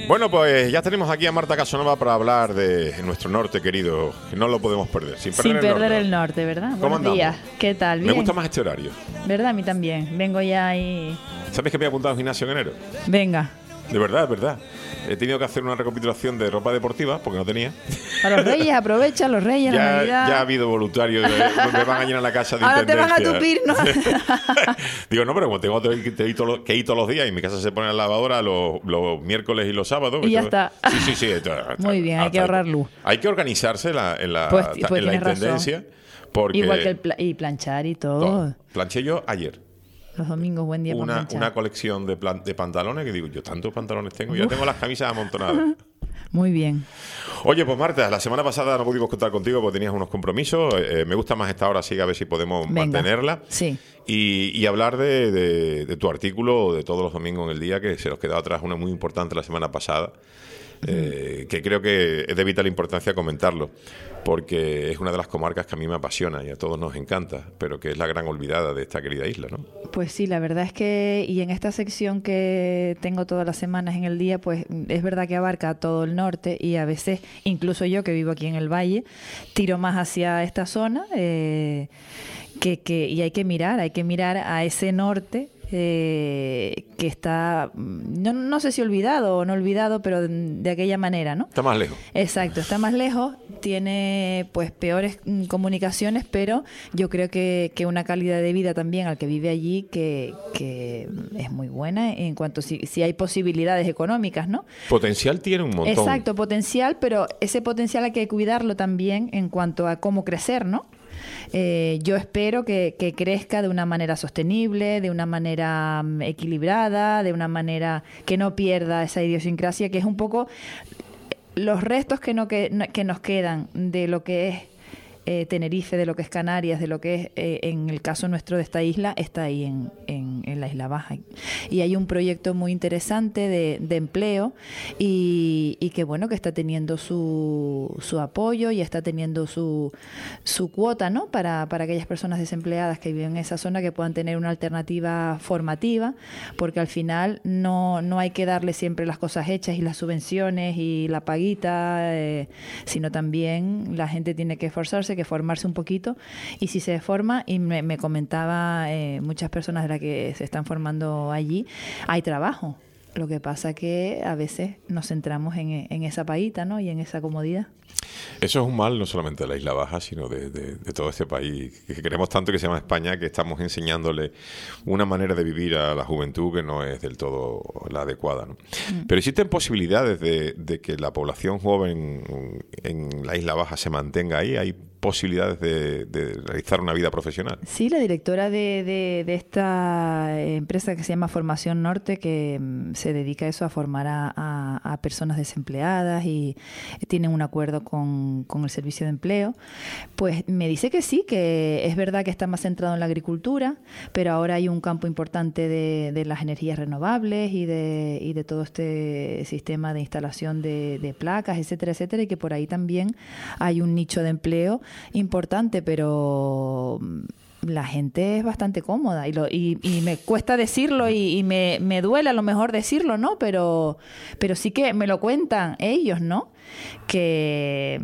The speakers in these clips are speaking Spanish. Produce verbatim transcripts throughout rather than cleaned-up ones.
Bueno, pues ya tenemos aquí a Marta Casanova para hablar de nuestro norte querido, que no lo podemos perder. Sin perder, Sin el, perder norte. el norte, ¿verdad? ¿Cómo Buenos andamos? días. ¿Qué tal? Bien. Me gusta más este horario. ¿Verdad? A mí también. Vengo ya ahí. ¿Sabes que me he apuntado al gimnasio en enero? Venga. De verdad, es verdad. He tenido que hacer una recapitulación de ropa deportiva porque no tenía. A los reyes, aprovecha, los reyes, la Ya, Navidad. ya ha habido voluntarios que me van a llenar la casa de Ahora te van a intendencia. tupir, ¿no? Digo, no, pero como tengo que, que ir todos los- que ir todos los días y mi casa se pone en la lavadora los, los miércoles y los sábados. Y ya esto- está. Sí, sí, sí. esto- Muy bien, hay hasta- que ahorrar luz. Hay que organizarse la- en la, Pues- ta- pues en la tienes razón. intendencia. Porque Igual que el pla- y planchar y todo. todo. Planché yo ayer. Los domingos, buen día para Una, planchar. una colección de, plan- de pantalones que digo, yo tantos pantalones tengo, ya tengo las camisas amontonadas. Muy bien. Oye, pues Marta, la semana pasada no pudimos contar contigo porque tenías unos compromisos. Eh, me gusta más esta hora, sí, a ver si podemos Venga. mantenerla. Sí. Y, y hablar de, de- de tu artículo de todos los domingos en el día, que se nos quedaba atrás uno muy importante la semana pasada, eh, que creo que es de vital importancia comentarlo, porque es una de las comarcas que a mí me apasiona y a todos nos encanta, pero que es la gran olvidada de esta querida isla, ¿no? Pues sí, la verdad es que, y en esta sección que tengo todas las semanas en el día, pues es verdad que abarca todo el norte y a veces, incluso yo que vivo aquí en el valle, tiro más hacia esta zona, eh, que, que, y hay que mirar, hay que mirar a ese norte. Eh, que está, no, no sé si olvidado o no olvidado, pero de, de aquella manera, ¿no? Está más lejos. Exacto, está más lejos, tiene pues peores mm, comunicaciones, pero yo creo que, que una calidad de vida también al que vive allí que, que es muy buena en cuanto si, si hay posibilidades económicas, ¿no? Potencial tiene un montón. Exacto, potencial, pero ese potencial hay que cuidarlo también en cuanto a cómo crecer, ¿no? Eh, yo espero que, que crezca de una manera sostenible, de una manera mm, equilibrada, de una manera que no pierda esa idiosincrasia, que es un poco los restos que, no, que, no- que nos quedan de lo que es eh, Tenerife, de lo que es Canarias, de lo que es, eh, en el caso nuestro de esta isla, está ahí en, en, en la Isla Baja. Y hay un proyecto muy interesante de, de empleo y, y que bueno, que está teniendo su, su apoyo y está teniendo su, su cuota, ¿no? Para, para aquellas personas desempleadas que viven en esa zona que puedan tener una alternativa formativa, porque al final no, no hay que darle siempre las cosas hechas y las subvenciones y la paguita, eh, sino también la gente tiene que esforzarse, que formarse un poquito, y si se forma, y me, me comentaba eh, muchas personas de las que se están formando allí, hay trabajo. Lo que pasa que a veces nos centramos en, en esa paguita, ¿no? Y en esa comodidad. Eso es un mal no solamente de la Isla Baja, sino de, de- de todo este país que queremos tanto, que se llama España, que estamos enseñándole una manera de vivir a la juventud que no es del todo la adecuada, ¿no? Mm. Pero existen posibilidades de, de que la población joven en la Isla Baja se mantenga ahí. Hay posibilidades de, de realizar una vida profesional. Sí, la directora de, de, de esta empresa que se llama Formación Norte, que mm, se dedica a eso, a formar a, a, a personas desempleadas y tienen un acuerdo con, con el Servicio de Empleo, pues me dice que sí, que es verdad que está más centrado en la agricultura, pero ahora hay un campo importante de, de las energías renovables y de, y de todo este sistema de instalación de, de placas, etcétera, etcétera, y que por ahí también hay un nicho de empleo importante, pero la gente es bastante cómoda y, lo, y, y me cuesta decirlo y, y me, me duele a lo mejor decirlo, ¿no? Pero, pero sí que me lo cuentan ellos, ¿no? Que,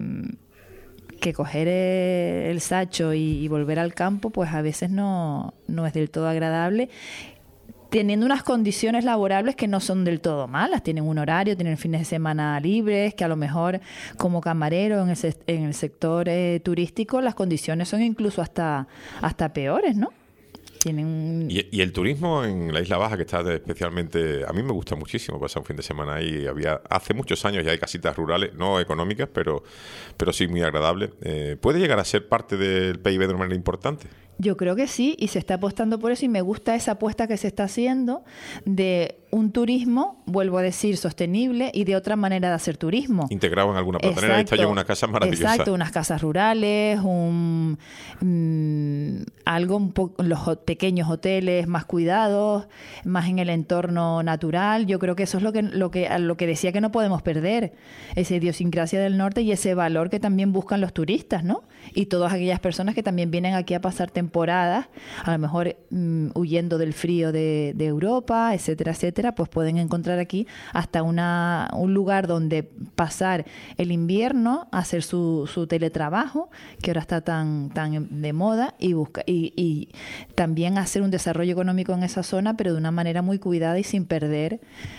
que coger el sacho y, y volver al campo, pues a veces no, no es del todo agradable, teniendo unas condiciones laborables que no son del todo malas. Tienen un horario, tienen fines de semana libres, que a lo mejor como camarero en el, se- en el sector eh, turístico las condiciones son incluso hasta, hasta peores, ¿no? Tienen un... Y, y el turismo en la Isla Baja, que está de- especialmente... A mí me gusta muchísimo pasar un fin de semana ahí. Había, hace muchos años ya hay casitas rurales, no económicas, pero, pero sí muy agradables. Eh, ¿Puede llegar a ser parte del P I B de una manera importante? Yo creo que sí, y se está apostando por eso, y me gusta esa apuesta que se está haciendo de un turismo, vuelvo a decir, sostenible y de otra manera de hacer turismo. Integrado en alguna platanera. Está yo en una casa maravillosa. Exacto, unas casas rurales, un mm, algo un poco, los ho- pequeños hoteles más cuidados, más en el entorno natural. Yo creo que eso es lo que lo que a lo que decía que no podemos perder, esa idiosincrasia del norte y ese valor que también buscan los turistas, ¿no? Y todas aquellas personas que también vienen aquí a pasar temporada temporadas, a lo mejor mm, huyendo del frío de, de Europa, etcétera, etcétera, pues pueden encontrar aquí hasta una, un lugar donde pasar el invierno, hacer su, su teletrabajo, que ahora está tan, tan de moda, y, busca, y, y también hacer un desarrollo económico en esa zona, pero de una manera muy cuidada y sin perder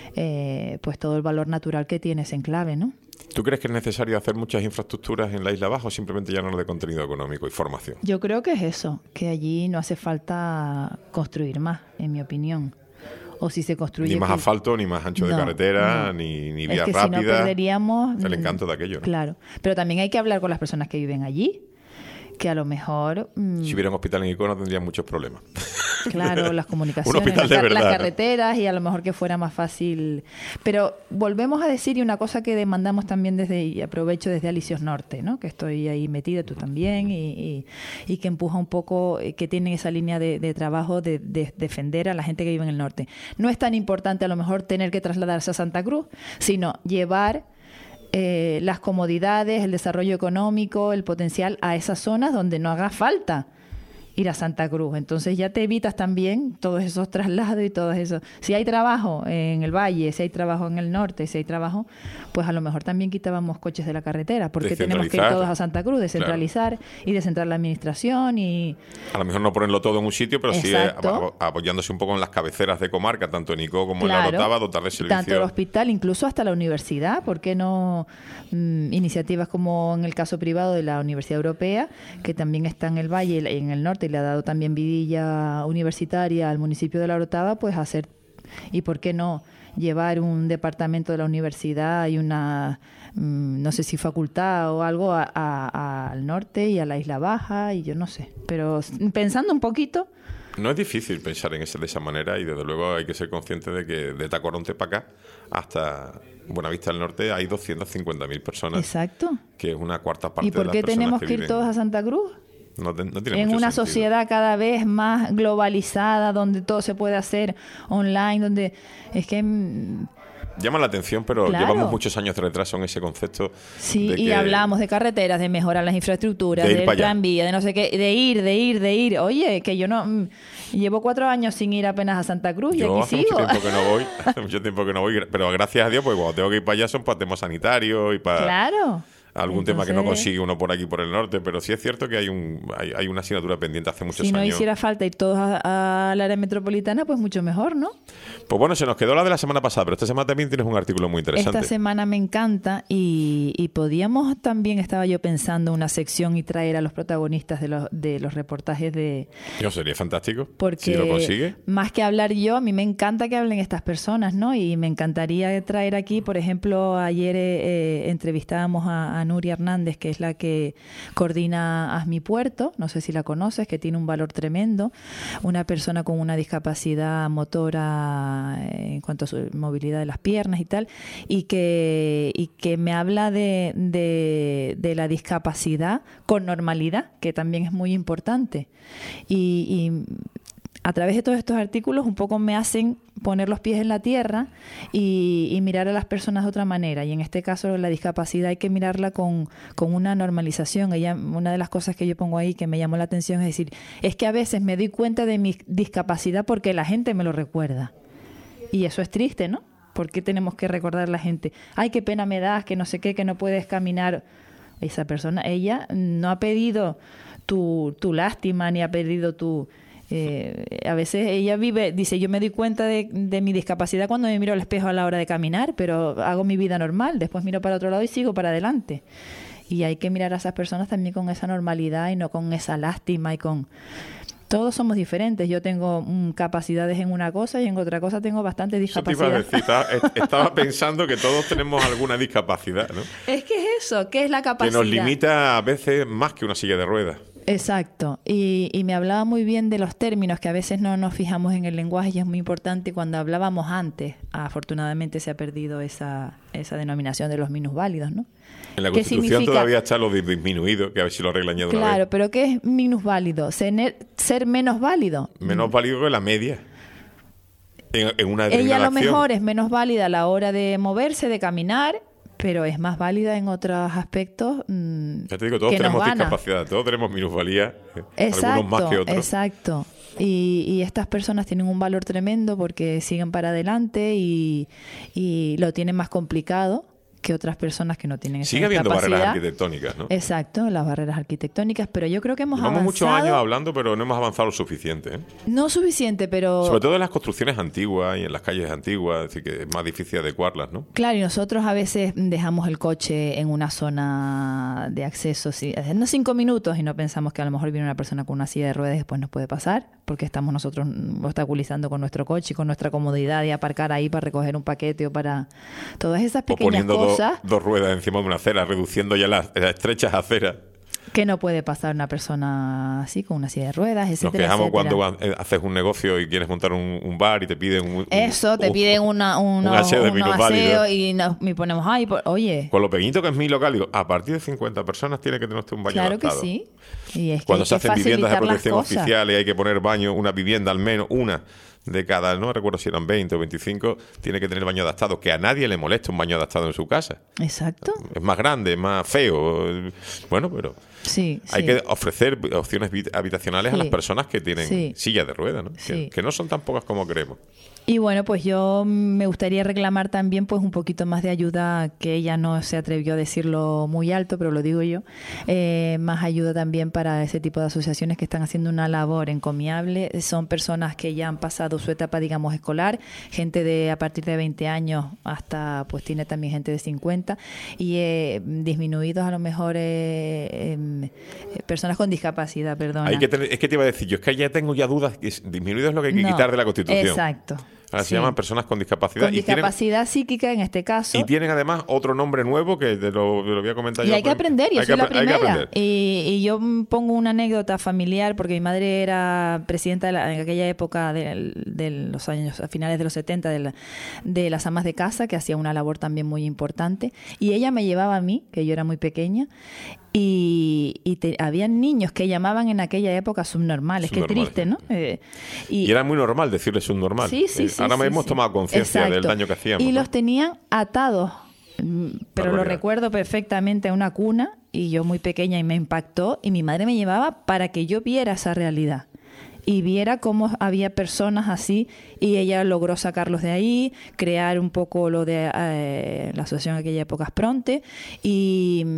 eh, pues todo el valor natural que tiene ese enclave, ¿no? ¿Tú crees que es necesario hacer muchas infraestructuras en la Isla Baja o simplemente llenar de contenido económico y formación? Yo creo que es eso, que allí no hace falta construir más, en mi opinión. O si se construye... Ni más que... asfalto, ni más ancho no, de carretera, no. ni, ni vías es que rápidas. Si no perderíamos el encanto de aquello, ¿no? Claro, pero también hay que hablar con las personas que viven allí, que a lo mejor... Mmm, si hubiera un hospital en Icono tendrían muchos problemas. Claro, las comunicaciones, un hospital de las, verdad, las ¿no? carreteras, y a lo mejor que fuera más fácil. Pero volvemos a decir, y una cosa que demandamos también desde, y aprovecho desde Alicios Norte, ¿no? Que estoy ahí metida, tú también, y, y, y que empuja un poco, que tienen esa línea de, de trabajo de, de defender a la gente que vive en el norte. No es tan importante a lo mejor tener que trasladarse a Santa Cruz, sino llevar... Eh, las comodidades, el desarrollo económico, el potencial a esas zonas donde no haga falta ir a Santa Cruz. Entonces ya te evitas también todos esos traslados y todo eso. Si hay trabajo en el valle, si hay trabajo en el norte, si hay trabajo, pues a lo mejor también quitábamos coches de la carretera, porque tenemos que ir todos a Santa Cruz, descentralizar, claro, y descentrar la administración y... A lo mejor no ponerlo todo en un sitio, pero Exacto. sí apoyándose un poco en las cabeceras de comarca, tanto en Icó como claro, en la Orotava, dotar de servicios. Tanto el hospital, incluso hasta la universidad, ¿por qué no? Mm, iniciativas como en el caso privado de la Universidad Europea, que también está en el valle y en el norte, y le ha dado también vidilla universitaria al municipio de La Orotava, pues hacer, y por qué no llevar un departamento de la universidad y una, mmm, no sé si facultad o algo a, a, a, al norte y a la Isla Baja, y yo no sé, pero pensando un poquito... No es difícil pensar en ese, de esa manera, y desde luego hay que ser consciente de que de Tacoronte para acá hasta Buenavista del Norte hay doscientas cincuenta mil personas. Exacto. Que es una cuarta parte de las personas. ¿Y por qué tenemos que, que ir todos a Santa Cruz? No, te, no tiene en mucho una sentido. Sociedad cada vez más globalizada, donde todo se puede hacer online, donde es que... Llama la atención, pero claro, llevamos muchos años de retraso en ese concepto. Sí, de y que... hablamos de carreteras, de mejorar las infraestructuras, de del tranvía, de no sé qué, de ir, de ir, de ir. Oye, que yo no... Mmm, llevo cuatro años sin ir apenas a Santa Cruz y yo aquí hace sigo. mucho tiempo que no voy, hace mucho tiempo que no voy, pero gracias a Dios, pues cuando tengo que ir para allá son para temas sanitarios y para... Claro. Algún Entonces, tema que no consigue uno por aquí, por el norte, pero sí es cierto que hay un hay, hay una asignatura pendiente hace muchos años. Si no años. hiciera falta ir todos al área metropolitana, pues mucho mejor, ¿no? Pues bueno, se nos quedó la de la semana pasada, pero esta semana también tienes un artículo muy interesante. Esta semana me encanta y, y podíamos también, estaba yo pensando, una sección y traer a los protagonistas de los, de los reportajes de... Yo sería fantástico, porque si lo consigue. Más que hablar yo, a mí me encanta que hablen estas personas, ¿no? Y me encantaría traer aquí, por ejemplo, ayer eh, entrevistábamos a, a Nuria Hernández, que es la que coordina Haz mi Puerto, no sé si la conoces, que tiene un valor tremendo, una persona con una discapacidad motora en cuanto a su movilidad de las piernas y tal, y que, y que me habla de, de, de la discapacidad con normalidad, que también es muy importante. Y, y a través de todos estos artículos un poco me hacen poner los pies en la tierra y, y mirar a las personas de otra manera. Y en este caso la discapacidad hay que mirarla con, con una normalización. Ella, una de las cosas que yo pongo ahí que me llamó la atención es decir, es que a veces me doy cuenta de mi discapacidad porque la gente me lo recuerda. Y eso es triste, ¿no? ¿Por qué tenemos que recordar a la gente? Ay, qué pena me das, que no sé qué, que no puedes caminar. Esa persona, ella no ha pedido tu, tu lástima ni ha pedido tu... Eh, a veces ella vive, dice, yo me doy cuenta de, de mi discapacidad cuando me miro al espejo a la hora de caminar, pero hago mi vida normal, después miro para otro lado y sigo para adelante. Y hay que mirar a esas personas también con esa normalidad y no con esa lástima y con... Todos somos diferentes. Yo tengo mm, capacidades en una cosa y en otra cosa tengo bastante discapacidad. Eso te iba a decir, estaba, estaba pensando que todos tenemos alguna discapacidad, ¿no? Es que es eso, ¿qué es la capacidad? Que nos limita a veces más que una silla de ruedas. Exacto, y, y me hablaba muy bien de los términos, que a veces no nos fijamos en el lenguaje y es muy importante. Cuando hablábamos antes, afortunadamente se ha perdido esa, esa denominación de los minusválidos, ¿no? En la Constitución todavía está lo disminuido, que a ver si lo arreglan ya de una vez. Claro, pero ¿qué es minusválido? Ser, ser menos válido. Menos válido que la media. En, en una Ella a lo acción. mejor es menos válida a la hora de moverse, de caminar, pero es más válida en otros aspectos. Mmm, ya te digo, todos tenemos discapacidad, todos tenemos minusvalía, exacto, algunos más que otros. Exacto. Y, y estas personas tienen un valor tremendo porque siguen para adelante y, y lo tienen más complicado que otras personas que no tienen esa Sigue habiendo capacidad. barreras arquitectónicas, ¿no? Exacto, las barreras arquitectónicas, pero yo creo que hemos Llevamos avanzado... muchos años hablando, pero no hemos avanzado lo suficiente, ¿eh? No suficiente, pero... Sobre todo en las construcciones antiguas y en las calles antiguas, es decir, que es más difícil adecuarlas, ¿no? Claro, y nosotros a veces dejamos el coche en una zona de acceso, sí, no cinco minutos, y no pensamos que a lo mejor viene una persona con una silla de ruedas y después nos puede pasar, porque estamos nosotros obstaculizando con nuestro coche y con nuestra comodidad de aparcar ahí para recoger un paquete o para... Todas esas pequeñas o cosas... Do, dos ruedas encima de una acera, reduciendo ya las, las estrechas aceras. Que no puede pasar una persona así, con una silla de ruedas, etcétera. Nos quejamos etcétera. cuando haces un negocio y quieres montar un, un bar y te piden un... Eso, te un, piden una, una, un aseo de minusválido y nos y ponemos, ay, por, oye... Con lo pequeñito que es mi local, digo, a partir de cincuenta personas tiene que tener usted un baño claro adaptado. Claro que sí. Y es que cuando hay se que hacen viviendas de protección cosas. oficial y hay que poner baño, una vivienda al menos, una de cada, no recuerdo si eran veinte o veinticinco, tiene que tener baño adaptado, que a nadie le molesta un baño adaptado en su casa. Exacto. Es más grande, es más feo, bueno, pero sí, hay sí. que ofrecer opciones habitacionales sí. a las personas que tienen sí. sillas de ruedas, ¿no? Sí. que, que no son tan pocas como creemos. Y bueno, pues yo me gustaría reclamar también pues un poquito más de ayuda, que ella no se atrevió a decirlo muy alto, pero lo digo yo, eh, más ayuda también para ese tipo de asociaciones que están haciendo una labor encomiable. Son personas que ya han pasado su etapa, digamos, escolar, gente de a partir de veinte años hasta, pues tiene también gente de cincuenta, y eh, disminuidos a lo mejor eh, eh, personas con discapacidad, perdona. Hay que tener, es que te iba a decir yo, es que ya tengo ya dudas, que disminuido es lo que hay que no, quitar de la Constitución. Exacto. Ahora sí. se llaman personas con discapacidad. Con y discapacidad tienen, psíquica en este caso. Y tienen además otro nombre nuevo que te lo, te lo voy a comentar y yo. hay que aprender, yo hay soy que, la primera. Y, y yo pongo una anécdota familiar, porque mi madre era presidenta de la, en aquella época de, de los años, a finales de los setenta, de, la, de las amas de casa, que hacía una labor también muy importante. Y ella me llevaba a mí, que yo era muy pequeña, y, y te, habían niños que llamaban en aquella época subnormales. Qué triste, ¿no? Eh, y, y era muy normal decirle subnormal. Sí, sí, eh, sí. Ahora sí, hemos sí. tomado conciencia del daño que hacíamos. Y ¿no? los tenían atados, pero lo recuerdo perfectamente, a una cuna, y yo muy pequeña, y me impactó, y mi madre me llevaba para que yo viera esa realidad. Y viera cómo había personas así, y ella logró sacarlos de ahí, crear un poco lo de eh, la asociación en aquella época Aspronte, y...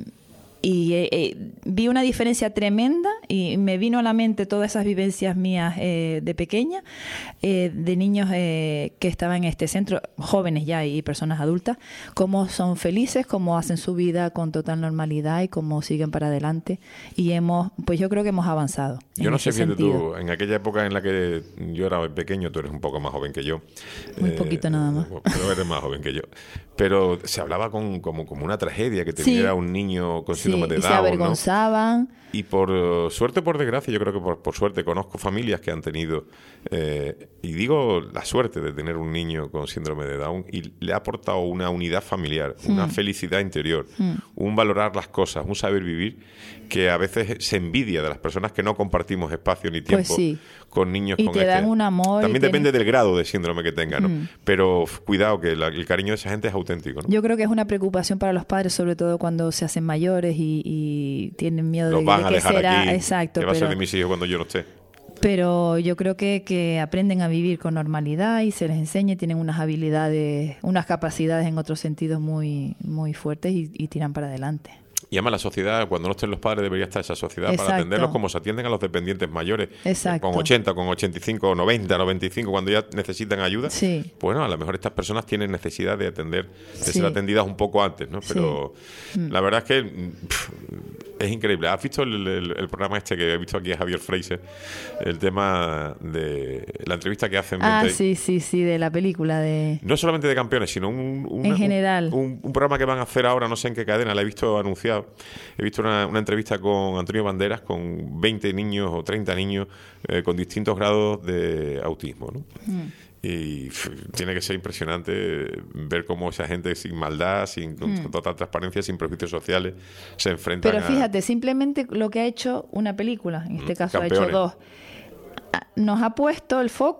Y eh, eh, vi una diferencia tremenda, y me vino a la mente todas esas vivencias mías eh, de pequeña, eh, de niños eh, que estaban en este centro, jóvenes ya y personas adultas, cómo son felices, cómo hacen su vida con total normalidad y cómo siguen para adelante. Y hemos, pues yo creo que hemos avanzado. Yo no sé, fíjate tú, en aquella época en la que yo era pequeño, tú eres un poco más joven que yo. Muy eh, poquito nada más. Pero eres más joven que yo. Pero se hablaba con, como, como una tragedia que tuviera sí. un niño con síndrome sí, de y Down, se avergonzaban. ¿no? Y por uh, suerte o por desgracia, yo creo que por, por suerte conozco familias que han tenido, eh, y digo la suerte de tener un niño con síndrome de Down, y le ha aportado una unidad familiar, mm. una felicidad interior, mm. un valorar las cosas, un saber vivir, que a veces se envidia de las personas que no compartimos espacio ni tiempo pues sí. con niños y con te este. Dan un amor. También tienes... depende del grado de síndrome que tenga, ¿no? Mm. Pero cuidado, que la, el cariño de esa gente es auténtico, ¿no? Yo creo que es una preocupación para los padres, sobre todo cuando se hacen mayores y, y tienen miedo los de, van de a que dejar será. Aquí, Exacto. ¿qué va pero... a ser de mis hijos cuando yo no esté? Pero yo creo que, que aprenden a vivir con normalidad y se les enseña, y tienen unas habilidades, unas capacidades en otros sentidos muy, muy fuertes, y, y tiran para adelante. Y además la sociedad, cuando no estén los padres, debería estar esa sociedad Exacto. para atenderlos como se atienden a los dependientes mayores. Exacto. Con ochenta, con ochenta y cinco, noventa, noventa y cinco, cuando ya necesitan ayuda. Sí. Bueno, a lo mejor estas personas tienen necesidad de atender, de sí. ser atendidas un poco antes, ¿no? Pero sí. la verdad es que pff, es increíble. ¿Has visto el, el, el programa este que he visto aquí a Javier Fraser? El tema de la entrevista que hacen. Ah, sí, sí, sí, de la película de... No solamente de campeones, sino un... un en general. Un, un, un programa que van a hacer ahora, no sé en qué cadena, la he visto anunciado. He visto una, una entrevista con Antonio Banderas, con veinte niños o treinta niños eh, con distintos grados de autismo, ¿no? Mm. Y pff, tiene que ser impresionante ver cómo esa gente sin maldad, sin con mm. total transparencia, sin prejuicios sociales, se enfrentan. Pero fíjate, a... simplemente lo que ha hecho una película, en este caso Campeones. ha hecho dos, nos ha puesto el foco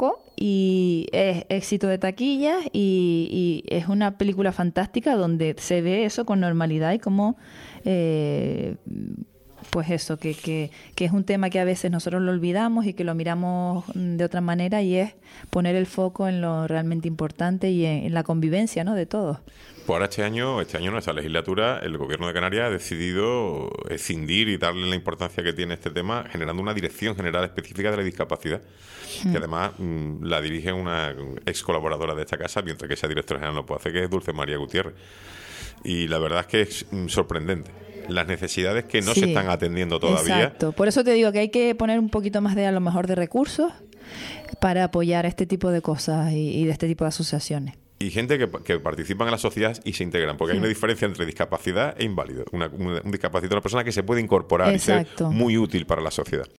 y es éxito de taquilla y, y es una película fantástica donde se ve eso con normalidad y como eh, pues eso, que, que, que es un tema que a veces nosotros lo olvidamos y que lo miramos de otra manera, y es poner el foco en lo realmente importante y en, en la convivencia, ¿no?, de todos. Pues ahora este año, este año, nuestra legislatura, el Gobierno de Canarias ha decidido escindir y darle la importancia que tiene este tema, generando una Dirección General Específica de la Discapacidad, mm. que además mmm, la dirige una ex colaboradora de esta casa, mientras que esa directora general no puede hacer, que es Dulce María Gutiérrez. Y la verdad es que es mm, sorprendente las necesidades que no sí, se están atendiendo todavía. Exacto. Por eso te digo que hay que poner un poquito más de, a lo mejor, de recursos para apoyar este tipo de cosas y, y de este tipo de asociaciones. Y gente que, que participan en la sociedad y se integran, porque sí. hay una diferencia entre discapacidad e inválido. Una, una, un discapacitado es una persona que se puede incorporar Exacto. y ser muy útil para la sociedad.